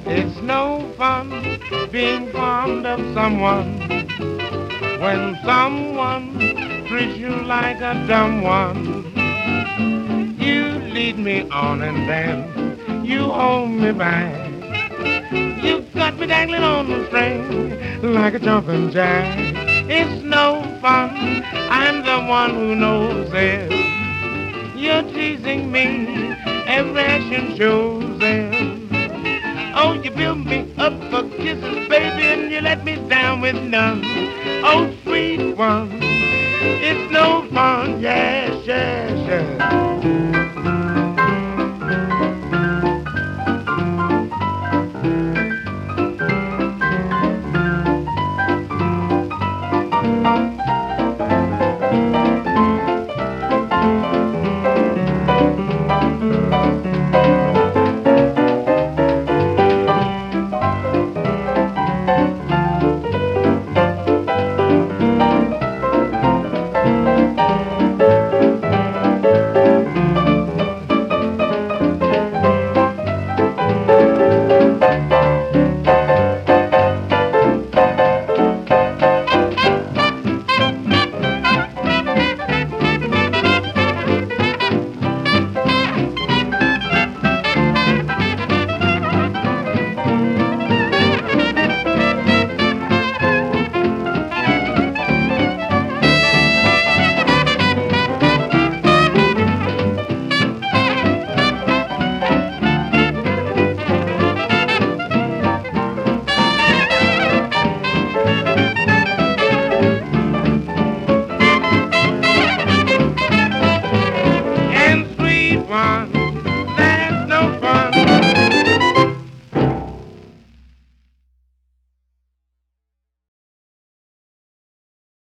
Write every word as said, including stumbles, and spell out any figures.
It's no fun being fond of someone when someone treats you like a dumb one. You lead me on and then you hold me back. You got me dangling on the string like a jumping jack. It's no fun, I'm the one who knows it. You're teasing me, every action shows it. Oh, you build me up for kisses, baby, and you let me down with none. Oh, sweet one, it's no fun, yes, yes.